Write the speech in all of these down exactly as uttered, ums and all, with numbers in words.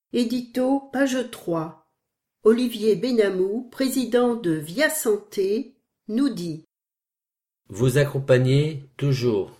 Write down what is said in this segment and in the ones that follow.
Édito, page trois. Olivier Benamou, président de Via Santé, nous dit: Vous accompagnez toujours.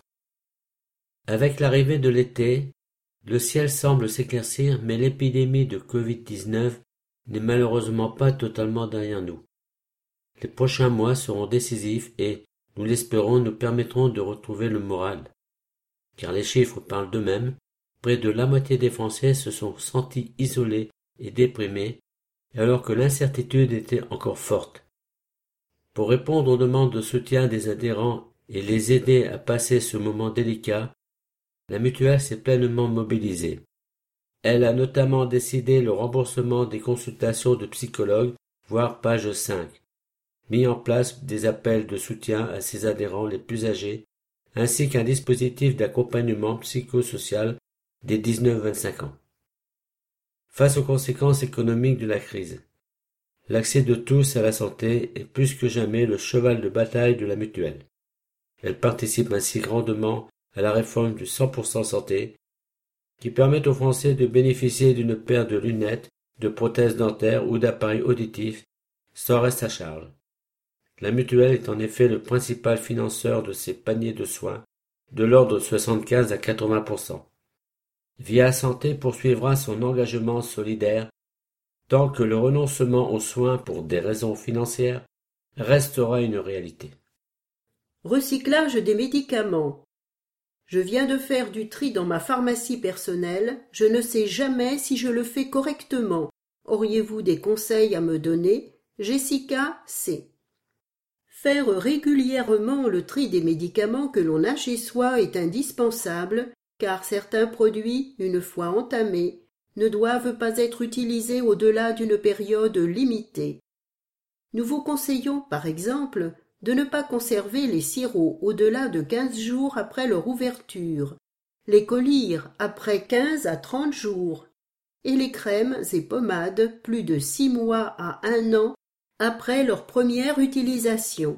Avec l'arrivée de l'été, le ciel semble s'éclaircir, mais l'épidémie de covid dix-neuf n'est malheureusement pas totalement derrière nous. Les prochains mois seront décisifs et, nous l'espérons, nous permettront de retrouver le moral. Car les chiffres parlent d'eux-mêmes, près de la moitié des Français se sont sentis isolés et déprimés, alors que l'incertitude était encore forte. Pour répondre aux demandes de soutien des adhérents et les aider à passer ce moment délicat, la mutuelle s'est pleinement mobilisée. Elle a notamment décidé le remboursement des consultations de psychologues, voire page cinq, mis en place des appels de soutien à ses adhérents les plus âgés, ainsi qu'un dispositif d'accompagnement psychosocial des dix-neuf à vingt-cinq ans. Face aux conséquences économiques de la crise, l'accès de tous à la santé est plus que jamais le cheval de bataille de la mutuelle. Elle participe ainsi grandement à la réforme du cent pour cent santé, qui permet aux Français de bénéficier d'une paire de lunettes, de prothèses dentaires ou d'appareils auditifs, sans reste à charge. La mutuelle est en effet le principal financeur de ces paniers de soins, de l'ordre de soixante-quinze à quatre-vingts pour cent. Via Santé poursuivra son engagement solidaire tant que le renoncement aux soins pour des raisons financières restera une réalité. Recyclage des médicaments. Je viens de faire du tri dans ma pharmacie personnelle, je ne sais jamais si je le fais correctement. Auriez-vous des conseils à me donner? Jessica C. Faire régulièrement le tri des médicaments que l'on a chez soi est indispensable, car certains produits, une fois entamés, ne doivent pas être utilisés au-delà d'une période limitée. Nous vous conseillons, par exemple, de ne pas conserver les sirops au-delà de quinze jours après leur ouverture, les collyres après quinze à trente jours, et les crèmes et pommades plus de six mois à un an après leur première utilisation.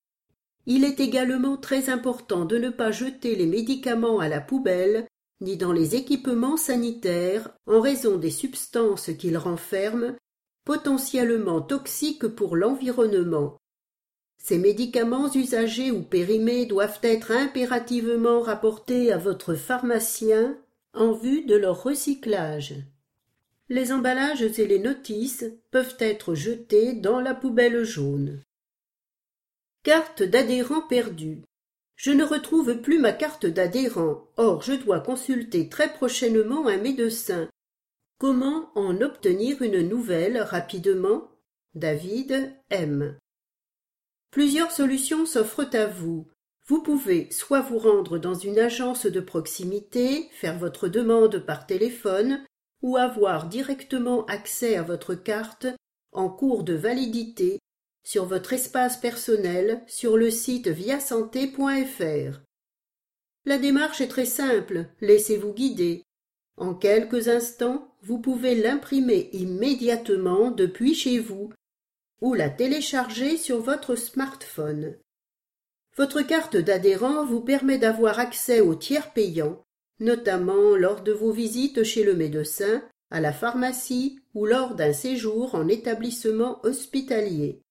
Il est également très important de ne pas jeter les médicaments à la poubelle ni dans les équipements sanitaires en raison des substances qu'ils renferment, potentiellement toxiques pour l'environnement. Ces médicaments usagés ou périmés doivent être impérativement rapportés à votre pharmacien en vue de leur recyclage. Les emballages et les notices peuvent être jetés dans la poubelle jaune. Carte d'adhérent perdue. Je ne retrouve plus ma carte d'adhérent, or je dois consulter très prochainement un médecin. Comment en obtenir une nouvelle rapidement? David M. Plusieurs solutions s'offrent à vous. Vous pouvez soit vous rendre dans une agence de proximité, faire votre demande par téléphone, ou avoir directement accès à votre carte en cours de validité sur votre espace personnel sur le site via santé point f r. La démarche est très simple, laissez-vous guider. En quelques instants, vous pouvez l'imprimer immédiatement depuis chez vous ou la télécharger sur votre smartphone. Votre carte d'adhérent vous permet d'avoir accès aux tiers payants, notamment lors de vos visites chez le médecin, à la pharmacie ou lors d'un séjour en établissement hospitalier.